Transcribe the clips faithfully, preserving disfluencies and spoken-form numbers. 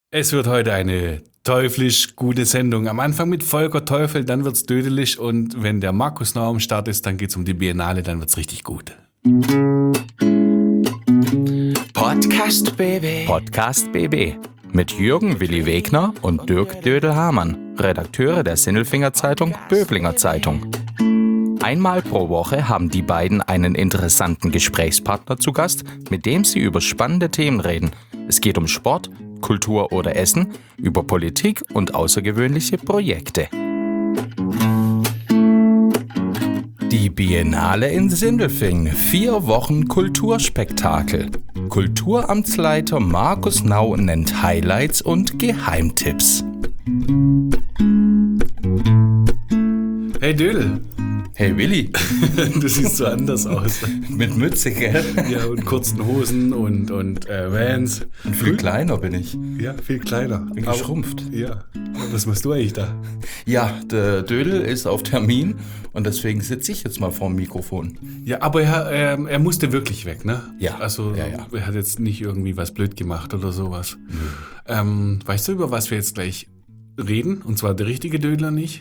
Es wird heute eine teuflisch gute Sendung. Am Anfang mit Volker Teufel, dann wird's dödelig und wenn der Markus noch am Start ist, dann geht's um die Biennale, dann wird's richtig gut. Podcast B B. Podcast B B mit Jürgen Willi Wegner und Dirk Dödel-Hamann, Redakteure der Sinnelfinger Zeitung Böblinger Zeitung. Einmal pro Woche haben die beiden einen interessanten Gesprächspartner zu Gast, mit dem sie über spannende Themen reden. Es geht um Sport, Kultur oder Essen, über Politik und außergewöhnliche Projekte. Die Biennale in Sindelfingen, vier Wochen Kulturspektakel. Kulturamtsleiter Markus Nau nennt Highlights und Geheimtipps. Hey Dödel. Hey Willi. Du siehst so anders aus. Mit Mütze, gell? Ja, und kurzen Hosen und, und äh, Vans. Und viel kleiner bin ich. Ja, viel kleiner. Bin geschrumpft. Ja. Was machst du eigentlich da? Ja, der Dödel ist auf Termin und deswegen sitze ich jetzt mal vor dem Mikrofon. Ja, aber er, er, er musste wirklich weg, ne? Ja. Also ja, ja. Er hat jetzt nicht irgendwie was blöd gemacht oder sowas. Mhm. Ähm, weißt du, über was wir jetzt gleich reden? Und zwar der richtige Dödler nicht?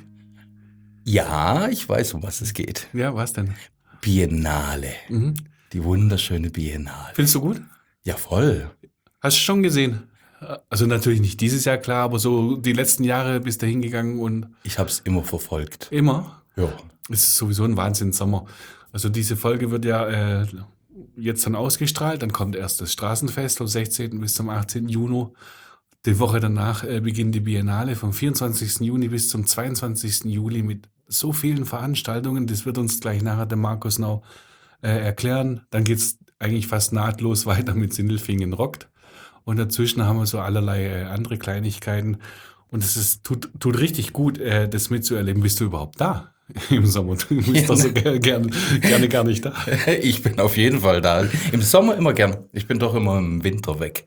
Ja, ich weiß, um was es geht. Ja, was denn? Biennale. Mhm. Die wunderschöne Biennale. Findest du gut? Ja, voll. Hast du schon gesehen? Also natürlich nicht dieses Jahr, klar, aber so die letzten Jahre bist du hingegangen und... Ich habe es immer verfolgt. Immer? Ja. Es ist sowieso ein Wahnsinn-Sommer. Also diese Folge wird ja äh, jetzt dann ausgestrahlt, dann kommt erst das Straßenfest vom sechzehnten bis zum achtzehnten Juni. Die Woche danach äh, beginnt die Biennale vom vierundzwanzigsten Juni bis zum zweiundzwanzigsten Juli mit so vielen Veranstaltungen. Das wird uns gleich nachher der Markus Nau äh, erklären. Dann geht's eigentlich fast nahtlos weiter mit Sindelfingen rockt. Und dazwischen haben wir so allerlei äh, andere Kleinigkeiten. Und es ist, tut, tut richtig gut, äh, das mitzuerleben. Bist du überhaupt da im Sommer? Du bist ja, doch so gerne, gerne, gerne gar nicht da. Ich bin auf jeden Fall da. Im Sommer immer gern. Ich bin doch immer im Winter weg.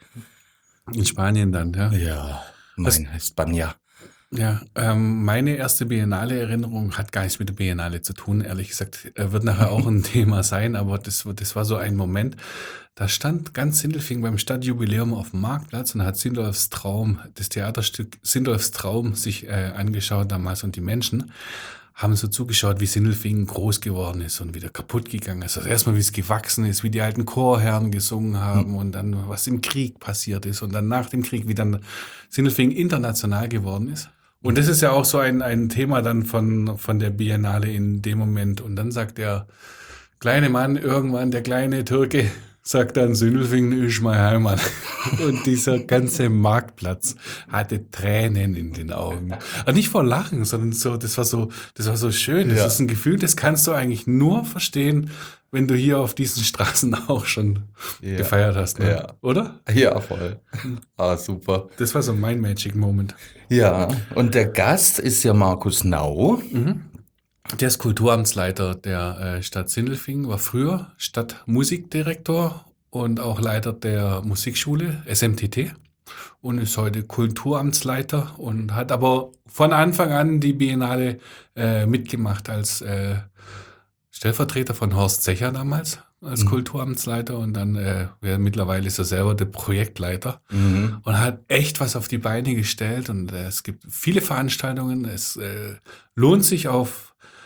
In Spanien dann, ja? Ja, mein Spanja. Ja, ähm, meine erste Biennale-Erinnerung hat gar nichts mit der Biennale zu tun, ehrlich gesagt. Äh, wird nachher auch ein Thema sein, aber das, das war so ein Moment. Da stand ganz Sindelfingen beim Stadtjubiläum auf dem Marktplatz und hat Sindolfs Traum, das Theaterstück Sindolfs Traum sich äh, angeschaut damals und die Menschen haben so zugeschaut, wie Sindelfingen groß geworden ist und wieder kaputt gegangen ist. Also erstmal, wie es gewachsen ist, wie die alten Chorherren gesungen haben und dann, was im Krieg passiert ist und dann nach dem Krieg, wie dann Sindelfingen international geworden ist. Und das ist ja auch so ein, ein Thema dann von, von der Biennale in dem Moment. Und dann sagt der kleine Mann irgendwann, der kleine Türke, sagt dann, Sindelfingen ist meine Heimat. Und dieser ganze Marktplatz hatte Tränen in den Augen. Aber nicht vor Lachen, sondern so, das war so, das war so schön. Das ja. ist ein Gefühl, das kannst du eigentlich nur verstehen, wenn du hier auf diesen Straßen auch schon ja. gefeiert hast, ne? Ja. Oder? Ja, voll. Ah, super. Das war so mein Magic Moment. Ja, und der Gast ist ja Markus Nau. Mhm. Der ist Kulturamtsleiter der äh, Stadt Sindelfingen, war früher Stadtmusikdirektor und auch Leiter der Musikschule S M T T und ist heute Kulturamtsleiter und hat aber von Anfang an die Biennale äh, mitgemacht als äh, Stellvertreter von Horst Zecher damals als mhm. Kulturamtsleiter und dann äh, ja, mittlerweile ist er selber der Projektleiter mhm. und hat echt was auf die Beine gestellt und äh, es gibt viele Veranstaltungen. Es äh, lohnt sich auf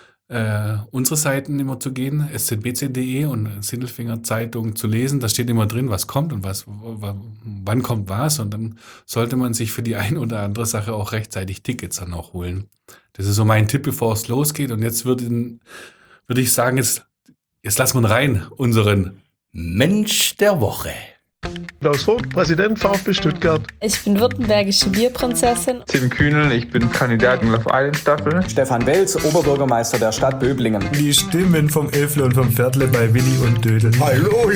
äh, unsere Seiten immer zu gehen, s z b c punkt d e und Sindelfinger Zeitung zu lesen. Da steht immer drin, was kommt und was, w- wann kommt was und dann sollte man sich für die ein oder andere Sache auch rechtzeitig Tickets dann auch holen. Das ist so mein Tipp, bevor es losgeht und jetzt würde würde ich sagen, jetzt, jetzt lassen wir rein, unseren Mensch der Woche. Klaus Vogt, Präsident VfB Stuttgart. Ich bin württembergische Bierprinzessin. Tim Kühnel, ich bin Kandidat in Love Island Staffel. Stefan Welz, Oberbürgermeister der Stadt Böblingen. Die Stimmen vom Elfle und vom Viertle bei Willi und Dödel. Hallo!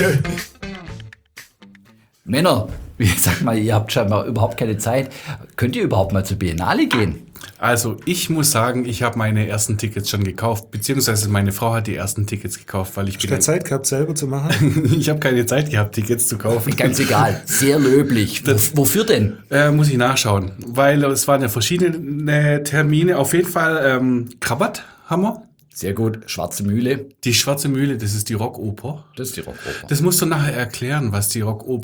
Männer, ich sag mal, ihr habt scheinbar überhaupt keine Zeit. Könnt ihr überhaupt mal zur Biennale gehen? Also ich muss sagen, ich habe meine ersten Tickets schon gekauft, beziehungsweise meine Frau hat die ersten Tickets gekauft, weil ich Hast du bin... keine Zeit gehabt, selber zu machen? Ich habe keine Zeit gehabt, Tickets zu kaufen. Ganz egal, sehr löblich. Das, Wo, wofür denn? Äh, muss ich nachschauen, weil es waren ja verschiedene Termine. Auf jeden Fall ähm, Krabat haben wir. Sehr gut, Schwarze Mühle. Die Schwarze Mühle, das ist die Rockoper. Das ist die Rockoper. Das musst du nachher erklären, was die Rockoper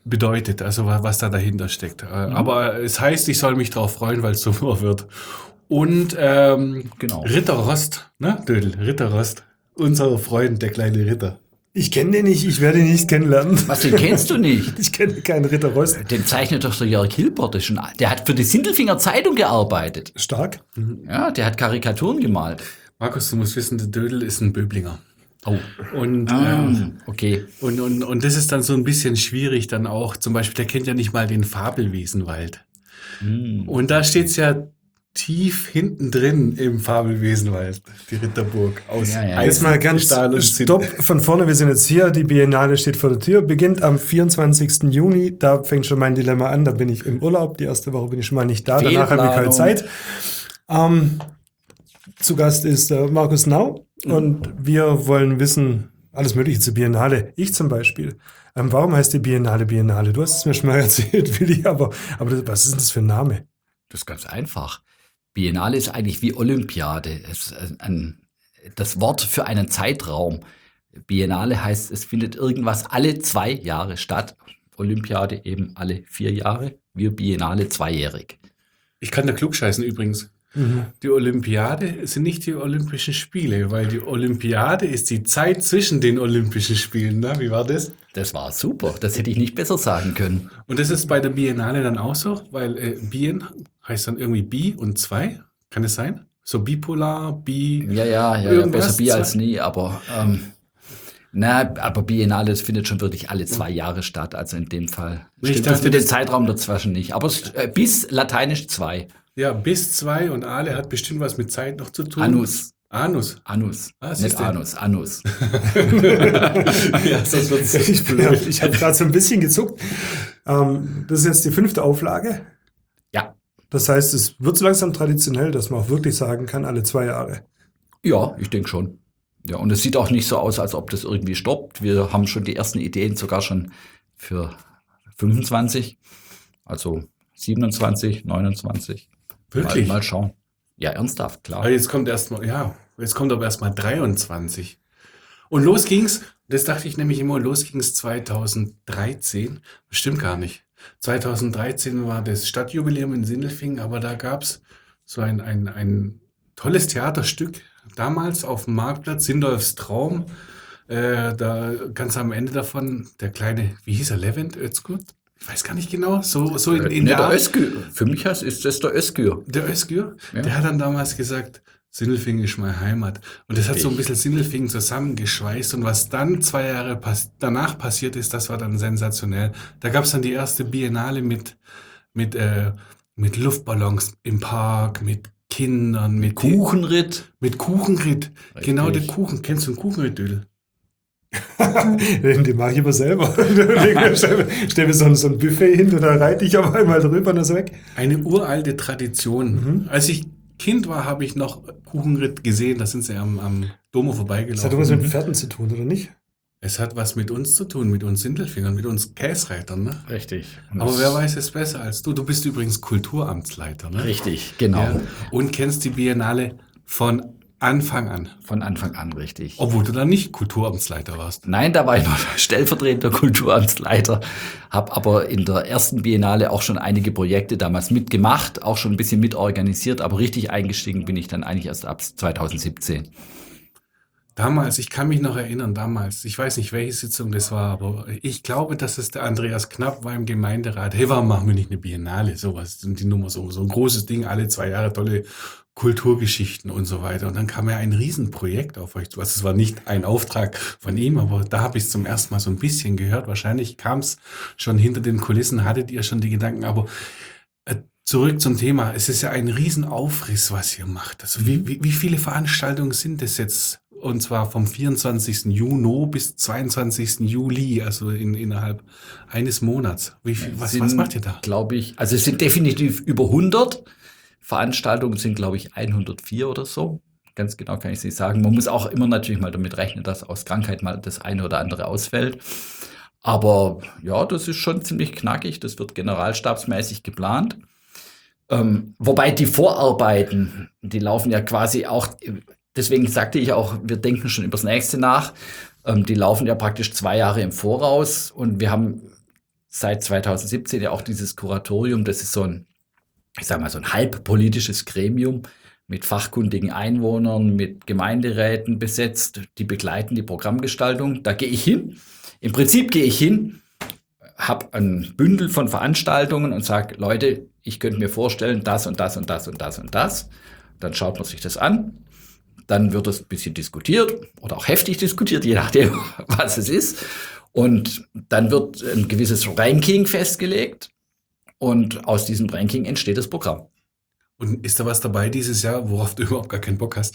bedeutet, also wa- was da dahinter steckt. Äh, Mhm. Aber es heißt, ich soll mich drauf freuen, weil es super wird. Und ähm, Genau. Ritter Rost, ne, Dödel, Ritter Rost, unser Freund, der kleine Ritter. Ich kenne den nicht, ich werde ihn nicht kennenlernen. Was, den kennst du nicht? Ich kenne keinen Ritter Rost. Den zeichnet doch der Jörg Hilbert. Der, schon, der hat für die Sindelfinger Zeitung gearbeitet. Stark. Ja, der hat Karikaturen gemalt. Markus, du musst wissen, der Dödel ist ein Böblinger. Oh. Und, Ah, ähm, okay. und, und, und das ist dann so ein bisschen schwierig dann auch. Zum Beispiel, der kennt ja nicht mal den Fabelwesenwald. Hm. Und da steht's ja tief hinten drin im Fabelwesenwald, die Ritterburg aus Ja, ja. Jetzt mal ganz Stahl und Zinn. Stopp von vorne, wir sind jetzt hier, die Biennale steht vor der Tür, beginnt am vierundzwanzigsten Juni, da fängt schon mein Dilemma an, da bin ich im Urlaub, die erste Woche bin ich schon mal nicht da, danach habe ich keine Fehlplanung. Zeit. Ähm, zu Gast ist äh, Markus Nau und wir wollen wissen, alles Mögliche zur Biennale. Ich zum Beispiel. Ähm, warum heißt die Biennale Biennale? Du hast es mir schon mal erzählt, Willi, aber, aber das, was ist denn das für ein Name? Das ist ganz einfach. Biennale ist eigentlich wie Olympiade. Es ist ein, das Wort für einen Zeitraum. Biennale heißt, es findet irgendwas alle zwei Jahre statt. Olympiade eben alle vier Jahre. Wir Biennale zweijährig. Ich kann da klugscheißen übrigens. Die Olympiade sind nicht die Olympischen Spiele, weil die Olympiade ist die Zeit zwischen den Olympischen Spielen. Ne? Wie war das? Das war super. Das hätte ich nicht besser sagen können. Und das ist bei der Biennale dann auch so, weil äh, Bien heißt dann irgendwie Bi und zwei. Kann es sein? So bipolar, bi. Ja, ja, ja, ja Irgendwas besser Bi zwei- als nie, aber ähm, na, aber Biennale, das findet schon wirklich alle zwei Jahre statt. Also in dem Fall Ich stimmt das dachte, mit dem das- Zeitraum dazwischen nicht. Aber es, äh, bis lateinisch zwei. Ja, bis zwei und Ale hat bestimmt was mit Zeit noch zu tun. Anus. Anus. Anus. Ah, Nicht siehst du. Anus, Anus. Ja, sonst wird's Ich, bin- blöd. ich habe gerade so ein bisschen gezuckt. Ähm, das ist jetzt die fünfte Auflage. Ja. Das heißt, es wird so langsam traditionell, dass man auch wirklich sagen kann, alle zwei Jahre. Ja, ich denke schon. Ja, und es sieht auch nicht so aus, als ob das irgendwie stoppt. Wir haben schon die ersten Ideen sogar schon für fünfundzwanzig, also siebenundzwanzig, neunundzwanzig. Wirklich? Mal, mal schauen. Ja, ernsthaft, klar. Aber jetzt kommt erstmal, ja, jetzt kommt aber erstmal dreiundzwanzig. Und los ging's, das dachte ich nämlich immer, los ging's zweitausenddreizehn. Das stimmt gar nicht. zweitausenddreizehn war das Stadtjubiläum in Sindelfingen, aber da gab's so ein, ein, ein tolles Theaterstück, damals auf dem Marktplatz, Sindolfs Traum. Äh, da ganz am Ende davon, der kleine, wie hieß er, Levent Özgurt? Ich weiß gar nicht genau, so, so in, in Ne, der der Art. Özgür. Für mich heißt, ist das der Özgür. Der Özgür, Ja. der hat dann damals gesagt, Sindelfingen ist meine Heimat. Und das hat so ein bisschen Sindelfingen zusammengeschweißt. Und was dann zwei Jahre pass danach passiert ist, das war dann sensationell. Da gab es dann die erste Biennale mit, mit, äh, mit Luftballons im Park, mit Kindern, mit Kuchenritt. Mit Kuchenritt. Genau, der Richtig. Kuchen. Kennst du einen Kuchenritt, Dödel? Den, den mache ich aber selber. stell, stell mir so ein, so ein Buffet hin und dann reite ich auf einmal drüber und das ist weg. Eine uralte Tradition. Als ich Kind war, habe ich noch Kuchenritt gesehen. Da sind sie am, am Domo Das vorbeigelaufen. hat doch was mit Pferden zu tun, oder nicht? Es hat was mit uns zu tun, mit uns Sindelfingern, mit uns Käsreitern. Ne? Richtig. Aber wer weiß es besser als du? Du bist übrigens Kulturamtsleiter. Ne? Richtig, genau. Ja. Und kennst die Biennale von Anfang an. Von Anfang an richtig. Obwohl du dann nicht Kulturamtsleiter warst. Nein, da war ich noch stellvertretender Kulturamtsleiter, habe aber in der ersten Biennale auch schon einige Projekte damals mitgemacht, auch schon ein bisschen mitorganisiert, aber richtig eingestiegen bin ich dann eigentlich erst ab zweitausendsiebzehn. Damals, ich kann mich noch erinnern, damals, ich weiß nicht, welche Sitzung das war, aber ich glaube, dass es der Andreas Knapp war im Gemeinderat. Hey, warum machen wir nicht eine Biennale? Sowas, sind die Nummer so, so ein großes Ding, alle zwei Jahre tolle Kulturgeschichten und so weiter. Und dann kam ja ein Riesenprojekt auf euch zu. Also es war nicht ein Auftrag von ihm, aber da habe ich es zum ersten Mal so ein bisschen gehört. Wahrscheinlich kam es schon hinter den Kulissen, hattet ihr schon die Gedanken, aber äh, zurück zum Thema. Es ist ja ein Riesenaufriss, was ihr macht. Also wie, wie, wie viele Veranstaltungen sind es jetzt? Und zwar vom vierundzwanzigsten Juni bis zweiundzwanzigsten Juli, also in, innerhalb eines Monats. Wie viel, was, was macht ihr da? Glaube ich, also es sind definitiv über hundert. Veranstaltungen sind, glaube ich, hundertvier oder so. Ganz genau kann ich es nicht sagen. Man muss auch immer natürlich mal damit rechnen, dass aus Krankheit mal das eine oder andere ausfällt. Aber ja, das ist schon ziemlich knackig. Das wird generalstabsmäßig geplant. Ähm, wobei die Vorarbeiten, die laufen ja quasi auch, deswegen sagte ich auch, wir denken schon über das nächste nach. Ähm, die laufen ja praktisch zwei Jahre im Voraus und wir haben seit zweitausendsiebzehn ja auch dieses Kuratorium, das ist so ein, ich sag mal, so ein halbpolitisches Gremium mit fachkundigen Einwohnern, mit Gemeinderäten besetzt, die begleiten die Programmgestaltung. Da gehe ich hin. Im Prinzip gehe ich hin, habe ein Bündel von Veranstaltungen und sage, Leute, ich könnte mir vorstellen, das und das und das und das und das. Dann schaut man sich das an. Dann wird es ein bisschen diskutiert oder auch heftig diskutiert, je nachdem, was es ist. Und dann wird ein gewisses Ranking festgelegt. Und aus diesem Ranking entsteht das Programm. Und ist da was dabei dieses Jahr, worauf du überhaupt gar keinen Bock hast?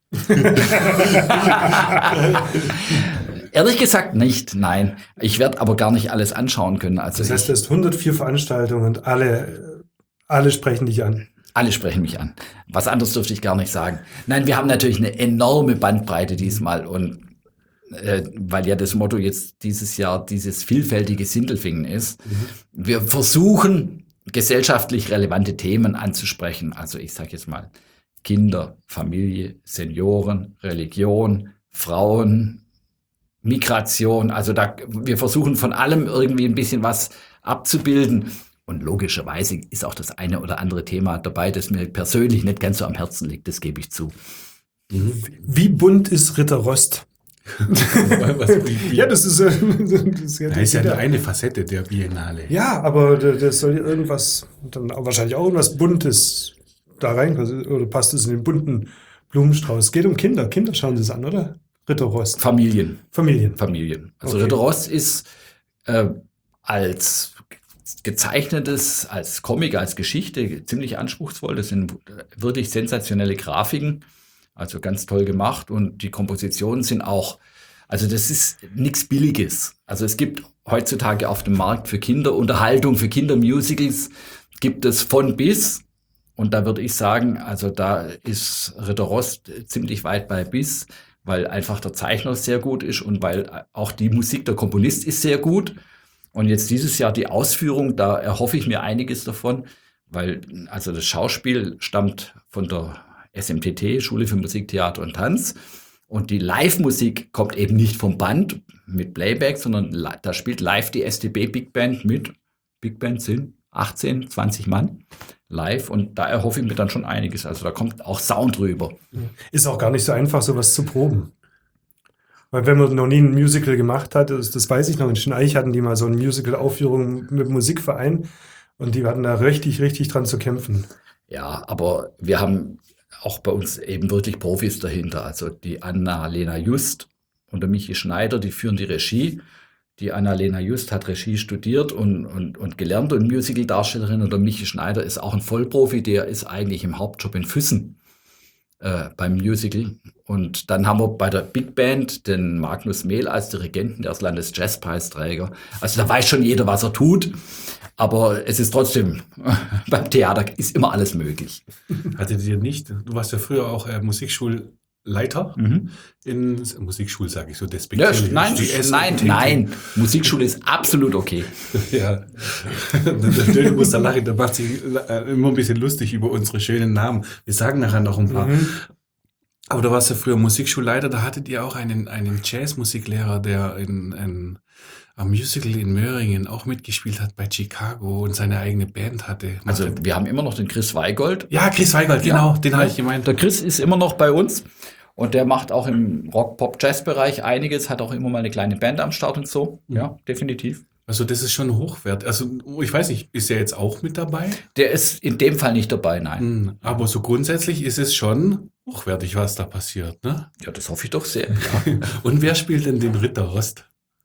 Ehrlich gesagt nicht, nein. Ich werde aber gar nicht alles anschauen können. Also Das heißt, ich, du hast hundertvier Veranstaltungen und alle, alle sprechen dich an. alle sprechen mich an. Was anderes dürfte ich gar nicht sagen. Nein, wir haben natürlich eine enorme Bandbreite diesmal. Und äh, weil ja das Motto jetzt dieses Jahr dieses vielfältige Sindelfingen ist, mhm. wir versuchen, gesellschaftlich relevante Themen anzusprechen. Also ich sage jetzt mal Kinder, Familie, Senioren, Religion, Frauen, Migration. Also da, wir versuchen von allem irgendwie ein bisschen was abzubilden. Und logischerweise ist auch das eine oder andere Thema dabei, das mir persönlich nicht ganz so am Herzen liegt. Das gebe ich zu. Mhm. Wie bunt ist Ritter Rost? Ja, das ist, äh, das ist ja, das ist ja nur eine Facette der Biennale. Ja, aber das soll ja irgendwas, dann auch wahrscheinlich auch irgendwas Buntes da rein, oder passt es in den bunten Blumenstrauß? Es geht um Kinder. Kinder schauen das an, oder? Ritter Rost. Familien. Familien. Familien. Also Okay. Ritter Rost ist äh, als gezeichnetes, als Comic, als Geschichte ziemlich anspruchsvoll. Das sind wirklich sensationelle Grafiken. Also ganz toll gemacht und die Kompositionen sind auch, also das ist nichts Billiges. Also es gibt heutzutage auf dem Markt für Kinderunterhaltung, für Kindermusicals, gibt es von bis. Und da würde ich sagen, also da ist Ritter Rost ziemlich weit bei bis, weil einfach der Zeichner sehr gut ist und weil auch die Musik, der Komponist ist sehr gut. Und jetzt dieses Jahr die Ausführung, da erhoffe ich mir einiges davon, weil also das Schauspiel stammt von der S M T T, Schule für Musik, Theater und Tanz. Und die Live-Musik kommt eben nicht vom Band mit Playback, sondern li- da spielt live die S T B Big Band mit. Big Band sind achtzehn, zwanzig Mann live und da erhoffe ich mir dann schon einiges. Also da kommt auch Sound rüber. Ist auch gar nicht so einfach, sowas zu proben. Weil wenn man noch nie ein Musical gemacht hat, das, das weiß ich noch, in Schneich hatten die mal so eine Musical-Aufführung mit dem Musikverein und die hatten da richtig, richtig dran zu kämpfen. Ja, aber wir haben auch bei uns eben wirklich Profis dahinter. Also die Anna-Lena Just und der Michi Schneider, die führen die Regie. Die Anna-Lena Just hat Regie studiert und, und, und gelernt und Musical-Darstellerin. Und der Michi Schneider ist auch ein Vollprofi, der ist eigentlich im Hauptjob in Füssen äh, beim Musical. Und dann haben wir bei der Big Band den Magnus Mehl als Dirigenten, der ist Landesjazzpreisträger. Also da weiß schon jeder, was er tut. Aber es ist trotzdem, beim Theater ist immer alles möglich. Hattet ihr nicht, du warst ja früher auch äh, Musikschulleiter Mhm. in Musikschule, sage ich so Ja, despektierlich. nein, Die S M nein, T T. nein. Musikschule ist absolut okay. Ja, du musst da lachen, der macht sich äh, immer ein bisschen lustig über unsere schönen Namen. Wir sagen nachher noch ein paar. Mhm. Aber du warst ja früher Musikschulleiter, da hattet ihr auch einen, einen Jazzmusiklehrer, der in, in, am Musical in Möhringen auch mitgespielt hat bei Chicago und seine eigene Band hatte. Also wir haben immer noch den Chris Weigold. Ja, Chris Weigold, genau, den habe ich gemeint. Der Chris ist immer noch bei uns und der macht auch im Rock-Pop-Jazz-Bereich einiges, hat auch immer mal eine kleine Band am Start und so. Ja, definitiv. Also das ist schon hochwertig. Also ich weiß nicht, ist er jetzt auch mit dabei? Der ist in dem Fall nicht dabei, nein. Hm, aber so grundsätzlich ist es schon hochwertig, was da passiert, ne? Ja, das hoffe ich doch sehr. Ja. Und wer spielt denn den Ritter Rost?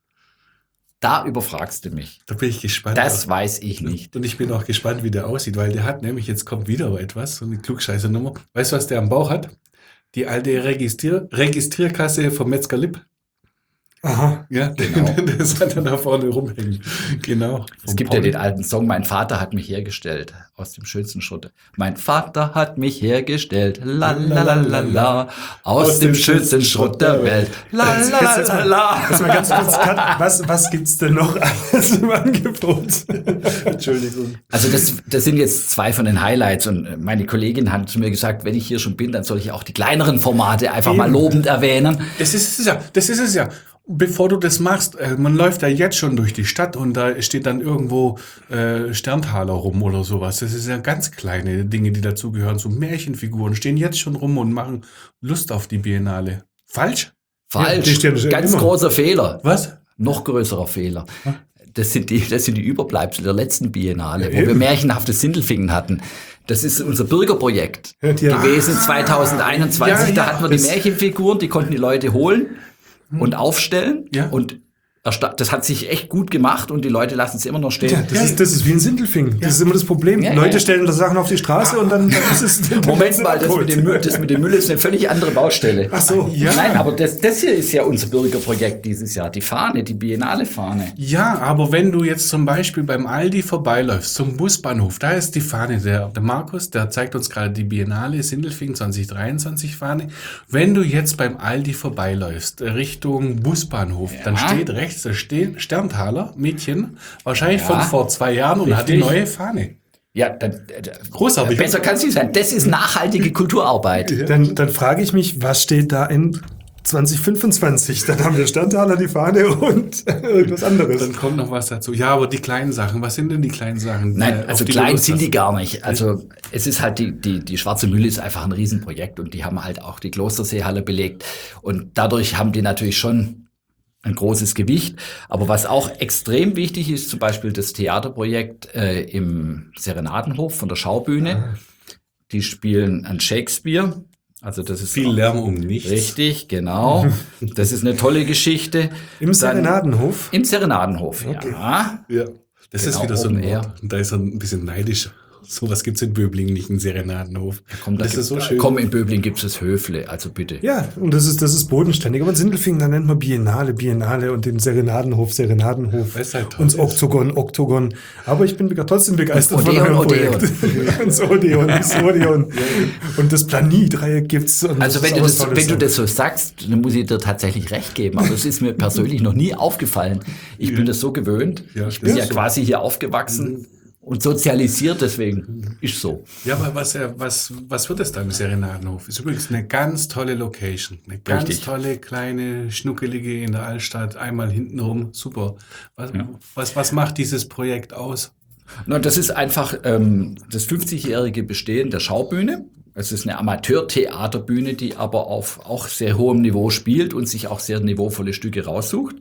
Da überfragst du mich. Da bin ich gespannt. Das weiß ich nicht. Und ich bin auch gespannt, wie der aussieht, weil der hat nämlich, jetzt kommt wieder etwas, so eine Klugscheißer-Nummer. Weißt du, was der am Bauch hat? Die alte Registrier Registrierkasse vom Metzger Lipp. Aha. Ja, Genau. das hat er da vorne rumhängen. Genau. Es Vom gibt Paul. ja den alten Song, mein Vater hat mich hergestellt, aus dem schönsten Schritt. Mein Vater hat mich hergestellt, la la la la la, aus, aus dem schönsten Schrott der Welt, la la la la la. Jetzt mal ganz kurz, Kat, was, was gibt's denn noch alles im Angebot? Entschuldigung. Also das, das sind jetzt zwei von den Highlights und meine Kollegin hat zu mir gesagt, wenn ich hier schon bin, dann soll ich auch die kleineren Formate einfach mal Eben. lobend erwähnen. Das ist es ja, das ist es ja. Bevor du das machst, äh, man läuft ja jetzt schon durch die Stadt und da steht dann irgendwo äh, Sterntaler rum oder sowas. Das ist ja ganz kleine Dinge, die dazugehören. So Märchenfiguren stehen jetzt schon rum und machen Lust auf die Biennale. Falsch? Falsch. die stehen schon Ganz immer. großer Fehler. Was? Noch größerer Fehler. Das sind die, das sind die Überbleibsel der letzten Biennale, Ja, wo wir eben. märchenhaftes Sindelfingen hatten. Das ist unser Bürgerprojekt Ja, die- gewesen zweitausendeinundzwanzig. Ja, da ja, hatten wir die das- Märchenfiguren, die konnten die Leute holen und aufstellen. Ja. Und ersta- das hat sich echt gut gemacht und die Leute lassen es immer noch stehen. Ja, das, ist, das ist wie ein Sindelfingen. Das ist immer das Problem. Ja, Leute ja. stellen da Sachen auf die Straße und dann, dann ist es. Moment mal, das mit, dem Müll, das mit dem Müll ist eine völlig andere Baustelle. Ach so. Ja. Nein, aber das, das hier ist ja unser Bürgerprojekt dieses Jahr, die Fahne, die Biennale-Fahne. Ja, aber wenn du jetzt zum Beispiel beim Aldi vorbeiläufst, zum Busbahnhof, da ist die Fahne, der, der Markus, der zeigt uns gerade die Biennale Sindelfingen zwanzig dreiundzwanzig Fahne. Wenn du jetzt beim Aldi vorbeiläufst, Richtung Busbahnhof, dann steht rechts, da steht Sterntaler, Mädchen, wahrscheinlich Ja. von vor zwei Jahren und hat die Richtig. neue Fahne. Ja, dann, Großartig. besser kann es nicht sein. Das ist nachhaltige Kulturarbeit. Dann, dann frage ich mich, was steht da in zwanzig fünfundzwanzig? Dann haben wir Sterntaler, die Fahne und irgendwas anderes. Dann kommt noch was dazu. Ja, aber die kleinen Sachen, was sind denn die kleinen Sachen? Nein, äh, auf also die klein du Lust sind die hast? gar nicht. Also es ist halt die, die, die Schwarze Mühle ist einfach ein Riesenprojekt und die haben halt auch die Klosterseehalle belegt. Und dadurch haben die natürlich schon ein großes Gewicht. Aber was auch extrem wichtig ist, zum Beispiel das Theaterprojekt äh, im Serenadenhof von der Schaubühne. Die spielen an Shakespeare. Also das ist Viel auch- Lärm um nichts. Richtig, genau. Das ist eine tolle Geschichte. Im Dann- Serenadenhof. Im Serenadenhof, ja. Ja. Das ist Genau, wieder so ein Open Air. Wort. Und da ist er ein bisschen neidisch. Sowas gibt's in Böblingen nicht, einen Serenadenhof. Komm, da das ist so gibt's- schön. Komm, in Böblingen gibt es Höfle, also bitte. Ja, und das ist, das ist bodenständig. Aber in Sindelfingen, da nennt man Biennale, Biennale und den Serenadenhof, Serenadenhof. Weil's halt toll und das ist. Oktogon, Oktogon. Aber ich bin bega- trotzdem begeistert Und von Odeon, eurem Odeon. Projekt. Und das Odeon, das Odeon. Und das Planie-Dreieck gibt's. Und Also das wenn ist du, auch das, was Tolles. wenn du das so sagst, dann muss ich dir tatsächlich recht geben. Aber es ist mir persönlich noch nie aufgefallen. Ich bin das so gewöhnt. Ja, ich bin ist ja so. quasi hier aufgewachsen und sozialisiert, deswegen ist so. Ja, aber was, äh, was, was wird es da im Serenadenhof? Ist übrigens eine ganz tolle Location. Eine ganz Richtig. tolle, kleine, schnuckelige in der Altstadt. Einmal hintenrum. Super. Was, was, was macht dieses Projekt aus? Na, das ist einfach ähm, das fünfzigjährige Bestehen der Schaubühne. Es ist eine Amateurtheaterbühne, die aber auf auch sehr hohem Niveau spielt und sich auch sehr niveauvolle Stücke raussucht.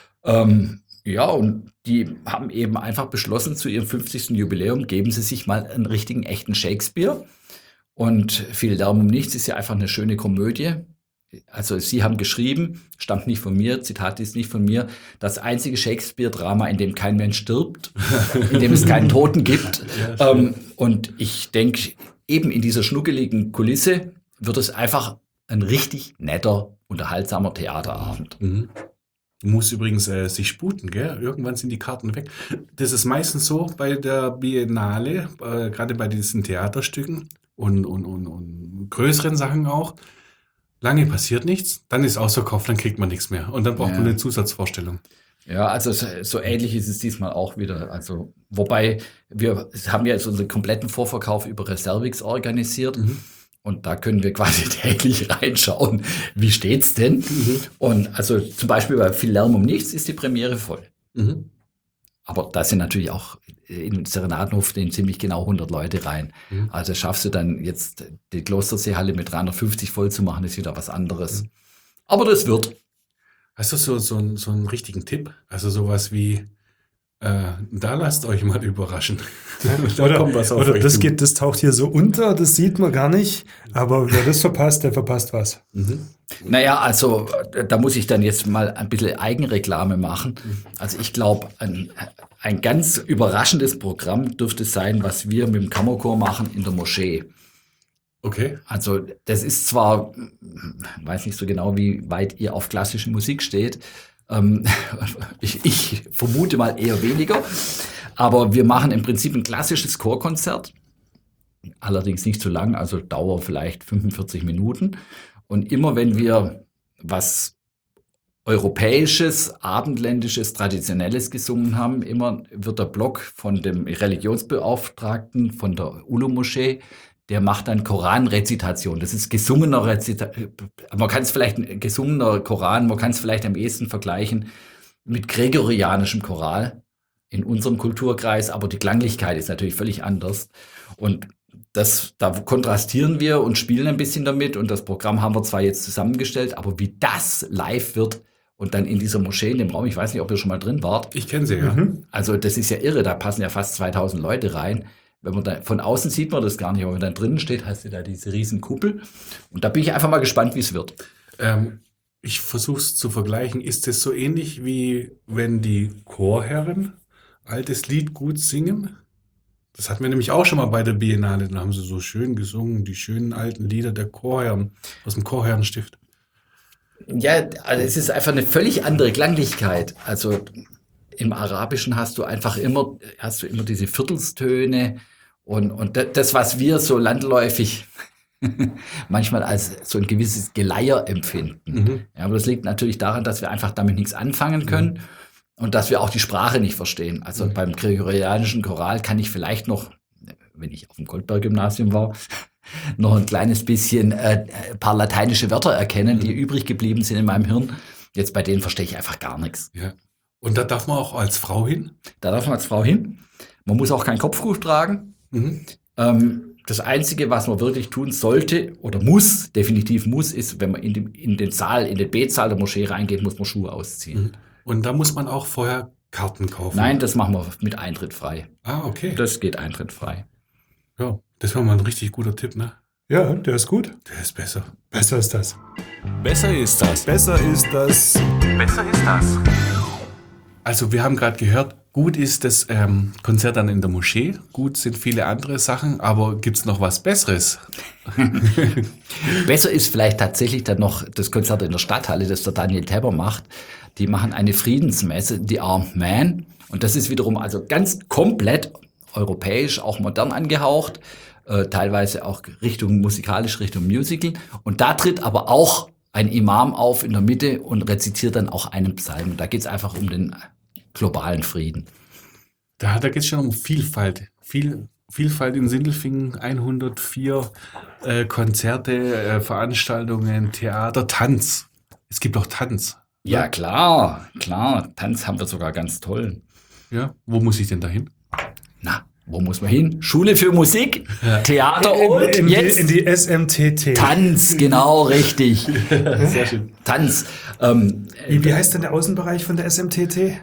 Ähm, ja, und die haben eben einfach beschlossen, zu ihrem fünfzigsten Jubiläum geben sie sich mal einen richtigen, echten Shakespeare. Und viel Lärm um nichts ist ja einfach eine schöne Komödie. Also sie haben geschrieben, stammt nicht von mir, Zitat ist nicht von mir, das einzige Shakespeare-Drama, in dem kein Mensch stirbt, in dem es keinen Toten gibt. ähm, und ich denke, eben in dieser schnuckeligen Kulisse wird es einfach ein richtig netter, unterhaltsamer Theaterabend. Mhm. Muss übrigens äh, sich sputen, gell? Irgendwann sind die Karten weg. Das ist meistens so bei der Biennale, äh, gerade bei diesen Theaterstücken und, und, und, und größeren Sachen auch. Lange passiert nichts, dann ist ausverkauft, dann kriegt man nichts mehr. Und dann braucht Ja. man eine Zusatzvorstellung. Ja, also so, so ähnlich ist es diesmal auch wieder. Also, wobei wir haben ja jetzt unseren kompletten Vorverkauf über Reservix organisiert. Und da können wir quasi täglich reinschauen, wie steht's denn? Und also zum Beispiel bei Viel Lärm um nichts ist die Premiere voll. Mhm. Aber da sind natürlich auch in den Serenadenhof den ziemlich genau hundert Leute rein. Mhm. Also schaffst du dann jetzt die Klosterseehalle mit dreihundertfünfzig voll zu machen, ist wieder was anderes. Aber das wird. Hast du so, so, einen- so einen richtigen Tipp? Also sowas wie, äh, da lasst euch mal überraschen. Da Oder, kommt was auf oder euch das, zu. geht, das taucht hier so unter, das sieht man gar nicht. Aber wer das verpasst, der verpasst was. Mhm. Naja, also äh, da muss ich dann jetzt mal ein bisschen Eigenreklame machen. Also ich glaube, ein, ein ganz überraschendes Programm dürfte sein, was wir mit dem Kammerchor machen in der Moschee. Okay. Also das ist zwar, ich weiß nicht so genau, wie weit ihr auf klassische Musik steht. Ähm, ich, ich vermute mal eher weniger. Aber wir machen im Prinzip ein klassisches Chorkonzert. Allerdings nicht zu lang, also Dauer vielleicht fünfundvierzig Minuten. Und immer wenn wir was Europäisches, Abendländisches, Traditionelles gesungen haben, immer wird der Block von dem Religionsbeauftragten von der Ulu-Moschee, der macht dann Koranrezitation. Das ist gesungener Rezitation. Man kann es vielleicht, ein gesungener Koran, man kann es vielleicht am ehesten vergleichen mit gregorianischem Choral in unserem Kulturkreis, aber die Klanglichkeit ist natürlich völlig anders. Und das, da kontrastieren wir und spielen ein bisschen damit. Und das Programm haben wir zwar jetzt zusammengestellt, aber wie das live wird und dann in dieser Moschee, in dem Raum, ich weiß nicht, ob ihr schon mal drin wart. Ich kenne sie, ja. Mhm. Also das ist ja irre, da passen ja fast zweitausend Leute rein. Wenn man da, von außen sieht man das gar nicht, aber wenn man dann drinnen steht, hast du da diese riesen Kuppel. Und da bin ich einfach mal gespannt, wie es wird. Ähm, ich versuche es zu vergleichen. Ist es so ähnlich, wie wenn die Chorherren altes Lied gut singen? Das hatten wir nämlich auch schon mal bei der Biennale. Da haben sie so schön gesungen, die schönen alten Lieder der Chorherren aus dem Chorherrenstift. Ja, also es ist einfach eine völlig andere Klanglichkeit. Also im Arabischen hast du einfach immer, hast du immer diese Viertelstöne und, und das, was wir so landläufig manchmal als so ein gewisses Geleier empfinden. Mhm. Ja, aber das liegt natürlich daran, dass wir einfach damit nichts anfangen können. Mhm. Und dass wir auch die Sprache nicht verstehen. Also mhm. beim gregorianischen Choral kann ich vielleicht noch, wenn ich auf dem Goldberg-Gymnasium war, noch ein kleines bisschen äh, ein paar lateinische Wörter erkennen, mhm. die übrig geblieben sind in meinem Hirn. Jetzt bei denen verstehe ich einfach gar nichts. Ja. Und da darf man auch als Frau hin? Da darf man als Frau hin. Man muss auch kein Kopftuch tragen. Mhm. Ähm, das Einzige, was man wirklich tun sollte oder muss, definitiv muss, ist, wenn man in den, in den Saal, in den Betsaal der Moschee reingeht, muss man Schuhe ausziehen. Mhm. Und da muss man auch vorher Karten kaufen? Nein, das machen wir mit Eintritt frei. Ah, okay. Das geht Eintritt frei. Ja, das war mal ein richtig guter Tipp, ne? Ja, der ist gut. Der ist besser. Besser ist das. Besser ist das. Besser ist das. Besser ist das. Also wir haben gerade gehört, gut ist das ähm, Konzert dann in der Moschee, gut sind viele andere Sachen, aber gibt es noch was Besseres? Besser ist vielleicht tatsächlich dann noch das Konzert in der Stadthalle, das der Daniel Tepper macht. Die machen eine Friedensmesse, die Armed Man. Und das ist wiederum also ganz komplett europäisch, auch modern angehaucht, äh, teilweise auch Richtung musikalisch, Richtung Musical. Und da tritt aber auch ein Imam auf in der Mitte und rezitiert dann auch einen Psalm. Da geht es einfach um den globalen Frieden. Da, da geht es schon um Vielfalt. Viel, Vielfalt in Sindelfingen, hundertvier äh, Konzerte, äh, Veranstaltungen, Theater, Tanz. Es gibt auch Tanz. Ja, klar, klar. Tanz haben wir sogar ganz toll. Ja, wo muss ich denn da hin? Na, wo muss man hin? Schule für Musik, ja. Theater in, und in, jetzt die, in die S M T T. Tanz, genau, richtig. Sehr schön. Tanz. Ähm, wie, wie heißt denn der Außenbereich von der S M T T?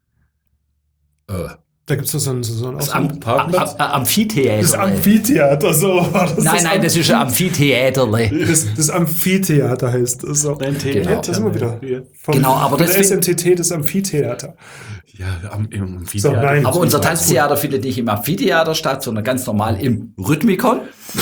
Äh, da gibt es doch so ein, so ein das Am, Am, Am, Amphitheater. Das Amphitheater, so. Das nein, nein, das ist ein Amphitheater. Das, das Amphitheater heißt das so. Genau, das immer wieder. Vom, genau, aber das das S M T T, das Amphitheater. Ja, am, im Amphitheater. So, nein, aber unser Tanztheater findet nicht im Amphitheater statt, sondern ganz normal im Rhythmikon.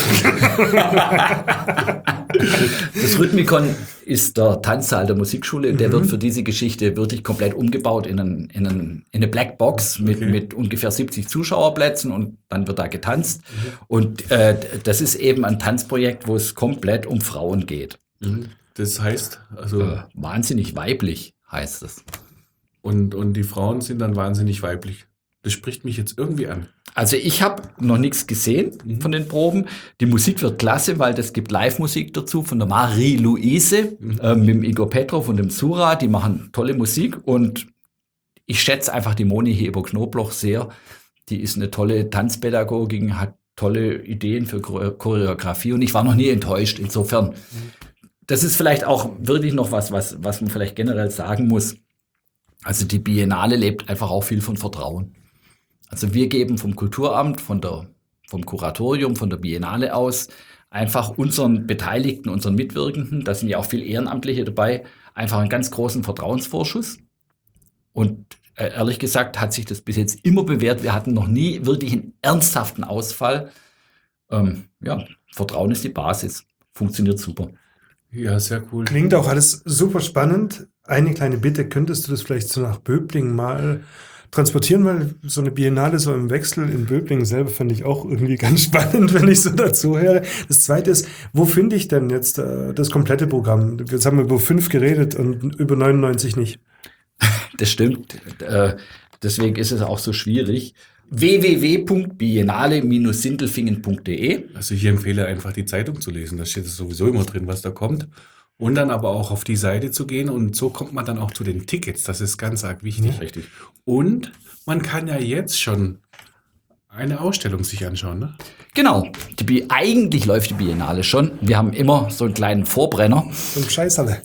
Das Rhythmikon ist der Tanzsaal der Musikschule und der mhm. wird für diese Geschichte wirklich komplett umgebaut in, einen, in, einen, in eine Blackbox mit, okay. mit ungefähr siebzig Zuschauerplätzen und dann wird da getanzt. Mhm. Und äh, das ist eben ein Tanzprojekt, wo es komplett um Frauen geht. Mhm. Das heißt, also äh, wahnsinnig weiblich heißt es. Und, und die Frauen sind dann wahnsinnig weiblich. Das spricht mich jetzt irgendwie an. Also ich habe noch nichts gesehen mhm. von den Proben. Die Musik wird klasse, weil das gibt Live-Musik dazu von der Marie-Louise, mhm. äh, mit dem Igor Petrov und dem Sura. Die machen tolle Musik und ich schätze einfach die Moni Heber-Knobloch sehr. Die ist eine tolle Tanzpädagogin, hat tolle Ideen für Choreografie und ich war noch nie enttäuscht. Insofern, mhm. das ist vielleicht auch wirklich noch was, was, was man vielleicht generell sagen muss. Also die Biennale lebt einfach auch viel von Vertrauen. Also wir geben vom Kulturamt, von der, vom Kuratorium, von der Biennale aus einfach unseren Beteiligten, unseren Mitwirkenden, da sind ja auch viele Ehrenamtliche dabei, einfach einen ganz großen Vertrauensvorschuss. Und äh, ehrlich gesagt hat sich das bis jetzt immer bewährt. Wir hatten noch nie wirklich einen ernsthaften Ausfall. Ähm, ja, Vertrauen ist die Basis. Funktioniert super. Ja, sehr cool. Klingt auch alles super spannend. Eine kleine Bitte, könntest du das vielleicht so nach Böblingen mal transportieren, weil so eine Biennale so im Wechsel in Böblingen selber fand ich auch irgendwie ganz spannend, wenn ich so dazu höre. Das Zweite ist, wo finde ich denn jetzt äh, das komplette Programm? Jetzt haben wir über fünf geredet und über neunundneunzig nicht. Das stimmt. Äh, deswegen ist es auch so schwierig. w w w punkt biennale Bindestrich sindelfingen punkt d e. Also ich empfehle einfach die Zeitung zu lesen, da steht sowieso immer drin, was da kommt. Und dann aber auch auf die Seite zu gehen und so kommt man dann auch zu den Tickets, das ist ganz arg wichtig. Richtig. Und man kann ja jetzt schon eine Ausstellung sich anschauen, ne? Genau, die Bi- eigentlich läuft die Biennale schon. Wir haben immer so einen kleinen Vorbrenner. Und Scheißerle.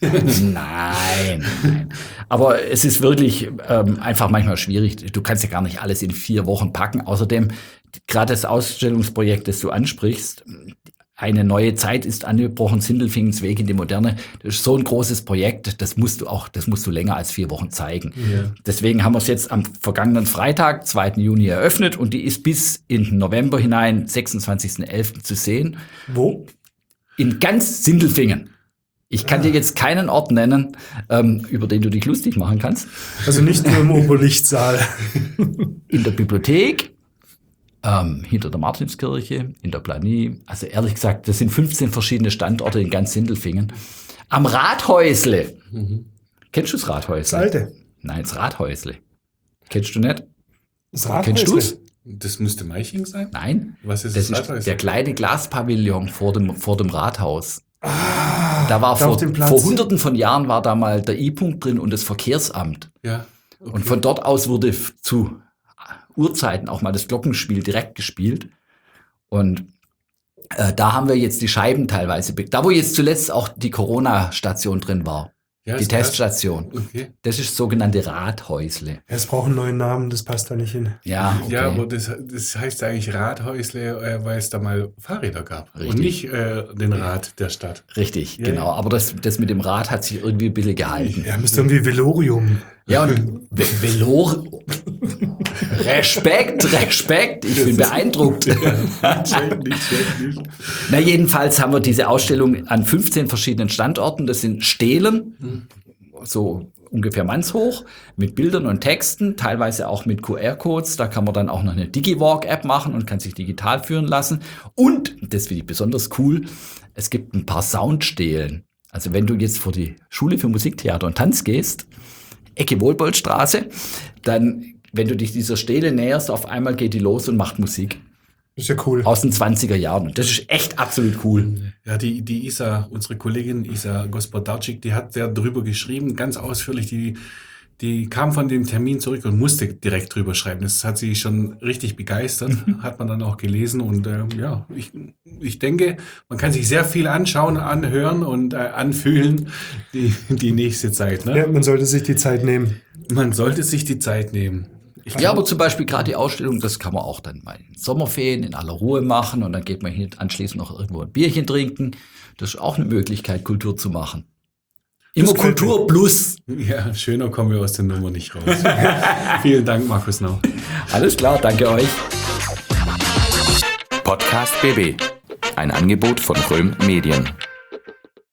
Nein, nein. Aber es ist wirklich ähm, einfach manchmal schwierig. Du kannst ja gar nicht alles in vier Wochen packen. Außerdem, gerade das Ausstellungsprojekt, das du ansprichst, eine neue Zeit ist angebrochen, Sindelfingens Weg in die Moderne. Das ist so ein großes Projekt, das musst du auch, das musst du länger als vier Wochen zeigen. Ja. Deswegen haben wir es jetzt am vergangenen Freitag, zweiten Juni, eröffnet und die ist bis in den November hinein, sechsundzwanzigsten elften zu sehen. Wo? In ganz Sindelfingen. Ich kann dir jetzt keinen Ort nennen, ähm, über den du dich lustig machen kannst. Also nicht nur im Oberlichtsaal. In der Bibliothek, ähm, hinter der Martinskirche, in der Planie. Also ehrlich gesagt, das sind fünfzehn verschiedene Standorte in ganz Sindelfingen. Am Rathäusle. Mhm. Kennst du das Rathäusle? Das alte. Nein, das Rathäusle. Kennst du nicht? Das Kennst du es? Das müsste Meiching sein? Nein. Was ist Das das ist Rathäusle? der kleine Glaspavillon vor dem, vor dem Rathaus. Ah, Da war da vor, auf dem Platz. vor hunderten von Jahren war da mal der I-Punkt drin und das Verkehrsamt. Ja. Okay. Und von dort aus wurde f- zu Urzeiten auch mal das Glockenspiel direkt gespielt. Und äh, da haben wir jetzt die Scheiben teilweise, be- da wo jetzt zuletzt auch die Corona-Station drin war, Ja, die ist das? Teststation. Okay. Das ist das sogenannte Rathäusle. Es braucht einen neuen Namen, das passt da nicht hin. Ja, okay. Ja, aber das, das heißt eigentlich Rathäusle, äh, weil es da mal Fahrräder gab. Richtig. Und nicht äh, den Rat der Stadt. Richtig, Ja, genau. ja. Aber das, das mit dem Rad hat sich irgendwie ein bisschen gehalten. Ja, müsste irgendwie Velorium. Ja, und Ve- Velor. Respekt, Respekt. Ich bin beeindruckt. Nicht schlecht, nicht schlecht, nicht. Na, jedenfalls haben wir diese Ausstellung an fünfzehn verschiedenen Standorten. Das sind Stelen, so ungefähr mannshoch, mit Bildern und Texten, teilweise auch mit Q R-Codes. Da kann man dann auch noch eine DigiWalk-App machen und kann sich digital führen lassen. Und, das finde ich besonders cool, es gibt ein paar Soundstelen. Also wenn du jetzt vor die Schule für Musik, Theater und Tanz gehst, Ecke Wohlboldstraße, dann, wenn du dich dieser Stele näherst, auf einmal geht die los und macht Musik. Ist ja cool. Aus den zwanziger Jahren. Und das ist echt absolut cool. Ja, die, die Isa, unsere Kollegin Isa Gospodarczyk, die hat sehr drüber geschrieben, ganz ausführlich. Die, die kam von dem Termin zurück und musste direkt drüber schreiben. Das hat sie schon richtig begeistert, hat man dann auch gelesen. Und äh, ja, ich, ich denke, man kann sich sehr viel anschauen, anhören und äh, anfühlen die, die nächste Zeit. Ne? Ja, man sollte sich die Zeit nehmen. Man sollte sich die Zeit nehmen. Ich Ja, aber zum Beispiel gerade die Ausstellung, das kann man auch dann mal in Sommerferien in aller Ruhe machen und dann geht man hier anschließend noch irgendwo ein Bierchen trinken. Das ist auch eine Möglichkeit, Kultur zu machen. Immer Das könnte- Kultur plus. Ja, schöner kommen wir aus der Nummer nicht raus. Vielen Dank, Markus Nau. Alles klar, danke euch. Podcast B B. Ein Angebot von Röhm Medien.